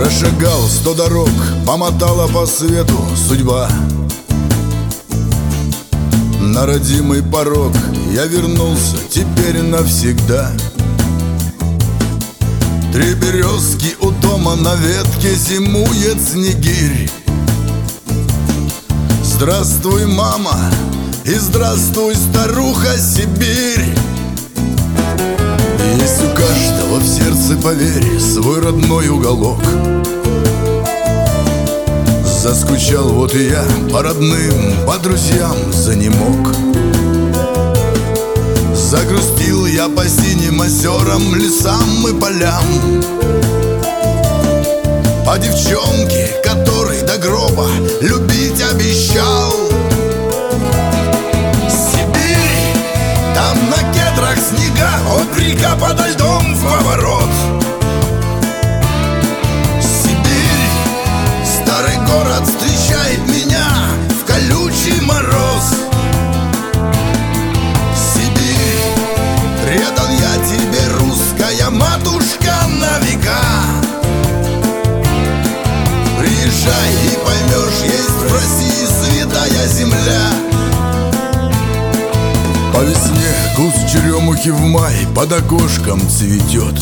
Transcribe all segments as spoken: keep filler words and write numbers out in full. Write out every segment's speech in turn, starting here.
Прошагал сто дорог, помотала по свету судьба. На родимый порог я вернулся теперь навсегда. Три березки у дома, на ветке зимует снегирь. Здравствуй, мама, и здравствуй, старуха Сибирь. Есть у каждого в сердце, поверь, свой родной уголок. Заскучал вот и я по родным, по друзьям занемог. Загрустил я по синим озерам, лесам и полям, по девчонке, которой до гроба любить обещал. Сибирь, там на кедрах снега, от река подо льдом в поворот. Сибирь, старый город встречает меня в колючий мороз. Сибирь, предан я тебе, русская матушка, на века. Приезжай и поймешь, есть в России святая земля. По весне куст черемухи в май под окошком цветет.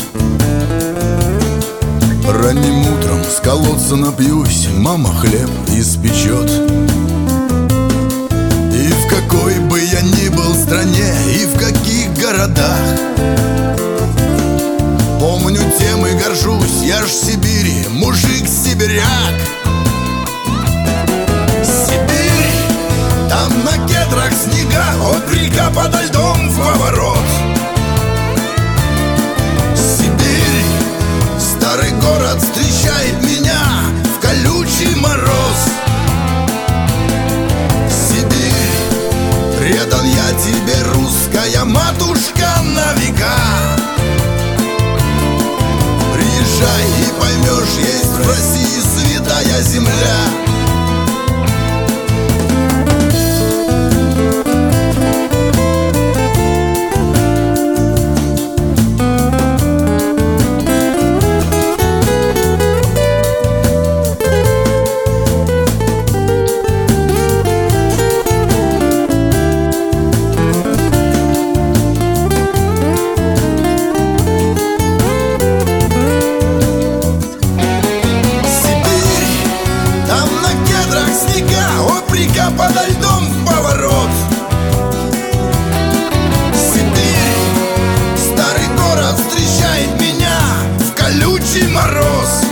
Ранним утром с колодца напьюсь, мама хлеб испечет. И в какой бы я ни был стране, и в каких городах, помню тем и горжусь, я ж в Сибири, мужик-сибиряк. Сибирь, там на кедрах снега, от река подо льдом в поворот. Сибирь, старый город встречает меня в колючий мороз. Сибирь, предан я тебе, русская матушка, на века. Приезжай и поймешь, есть в России святая земля. Река подо льдом в поворот. Сибирь, старый город встречает меня в колючий мороз.